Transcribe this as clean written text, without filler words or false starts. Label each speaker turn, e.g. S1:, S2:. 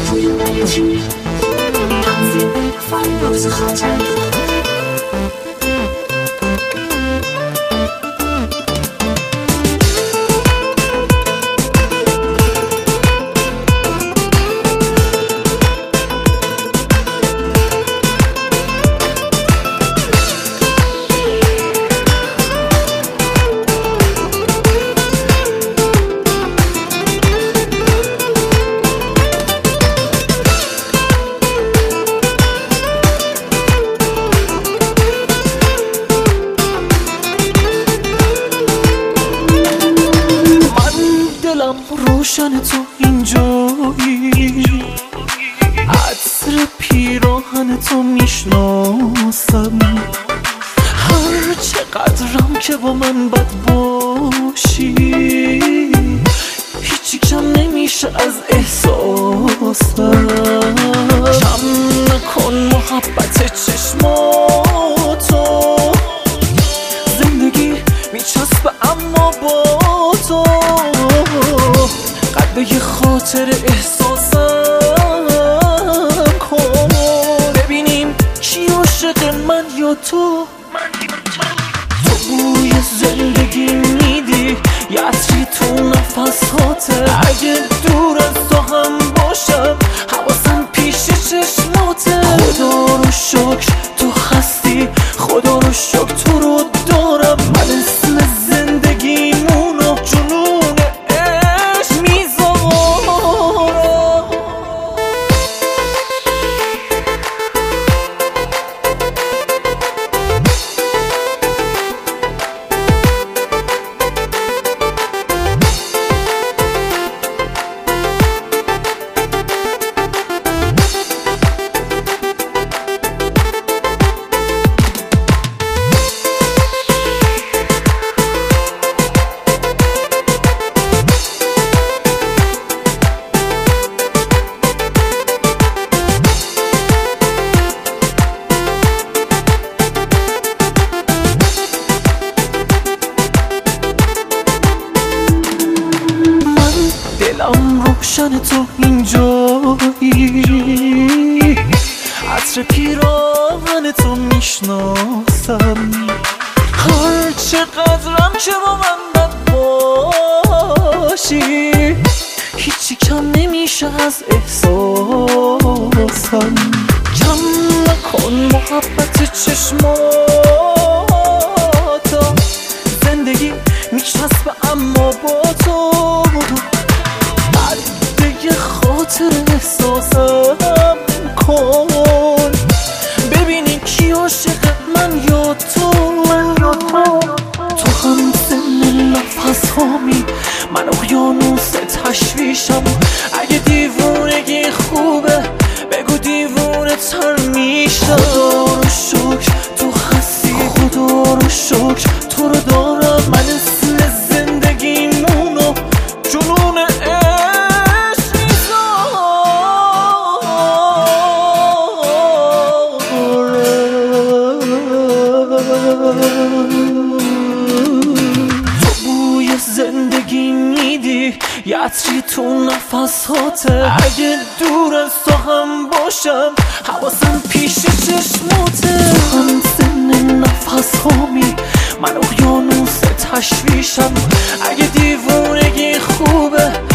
S1: روشن تو اینجایی، عطر پیراهن تو میشناسم. هر چقدرم که با من بد باشی، هیچی کم نمیشه از احساسم. کم نکن محبت چشماتو، زندگی میچسبه اما با تو. قلبه خاطر احساسم کن، ببینیم کی عاشق من یا تو. تو بوی زندگی میدی، یه عطری تو نفساته. اگه دور از تو هم باشم، حواسم پیش چشماته. خدا رو شکر تو هستی، خدا رو شکر تو رو دارم. من اسم زندگیمونو جنون عشق میذارم. دلم روشن تو اینجایی، عطر پیراهن تو میشناسم. هر چقدرم که با من بد باشی، هیچی کم نمیشه از احساسم. کم نکن محبت چشماتو، زندگی میچسبه اما با تو. خاطر احساسم کن، ببینی کی عاشق من یا تو. تو هم سن نفس هامی، من اقیانوس تشویشم. اگه دیوونگی خوبه بگو دیوونه تر میشم. خدا رو شکر تو هستی، خدا رو شکر تو رو دارم. من اسم زندگیمونو جنون تو بوی زندگی میدی، یه عطری تو نفساته. اگه دور از تو هم باشم، حواسم پیش چشماته. تو هم سن نفس هامی، من اقیانوس تشویشم. اگه دیوونگی خوبه